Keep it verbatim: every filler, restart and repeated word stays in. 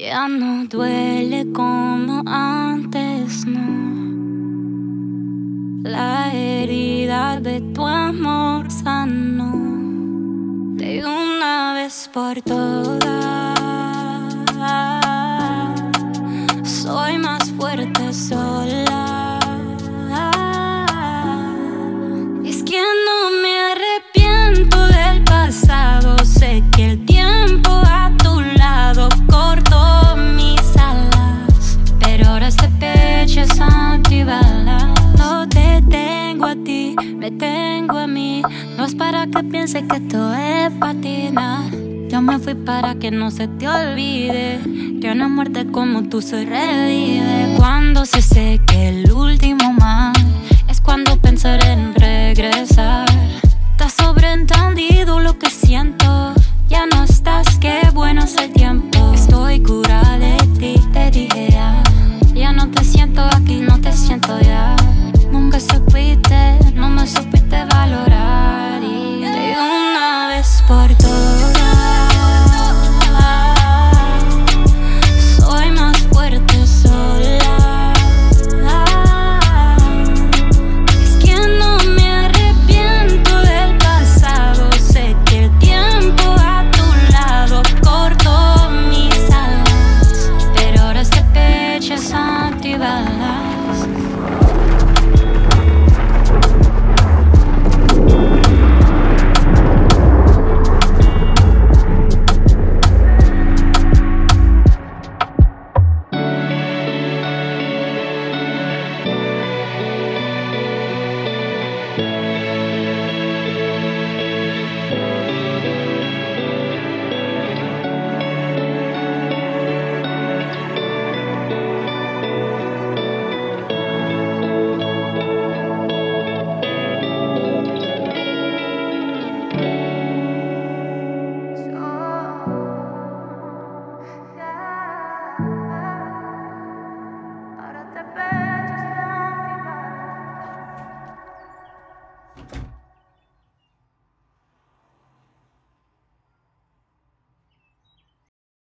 Ya no duele como antes, no. La herida de tu amor sanó de una vez por todas. Soy más fuerte sola. Es que no me arrepiento del pasado. Sé que el tiempo a tu lado cortó mis alas, pero ahora este pecho es antibalas. No te tengo a ti, me tengo a mí. No es para que pienses que esto es patina. Yo me fui para que no se te olvide que una muerte como tú se revive. Cuando se seque el último mar, es cuando pensaré en regresar. Está sobreentendido lo que siento. Ya no estás, qué bueno es el tiempo. Estoy curada de ti, te dije ya. Ya no te siento aquí, no te siento ya. Nunca supiste, no me supiste valorar. Y de una vez por todas